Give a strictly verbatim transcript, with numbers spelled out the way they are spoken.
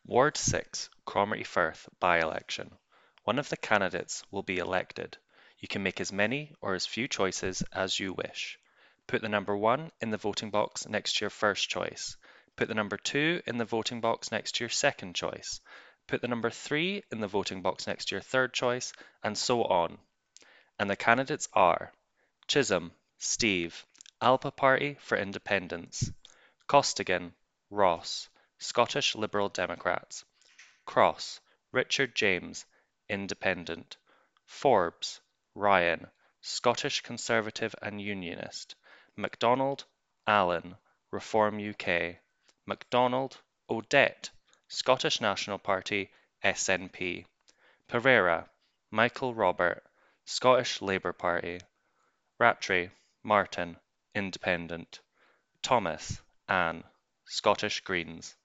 Ward six, Cromarty Firth by-election. One of the candidates will be elected. You can make as many or as few choices as you wish. Put the number one in the voting box next to your first choice. Put the number two in the voting box next to your second choice. Put the number three in the voting box next to your third choice, and so on. And the candidates are Chisholm, Steve, Alba Party for Independence; Costigan, Ross, Scottish Liberal Democrats; Cross, Richard James, Independent; Forbes, Ryan, Scottish Conservative and Unionist; MacDonald, Alan, Reform U K; MacDonald, Odette, Scottish National Party, S N P; Pereira, Michael Robert, Scottish Labour Party; Rattray, Martin, Independent; Thomas, Anne, Scottish Greens.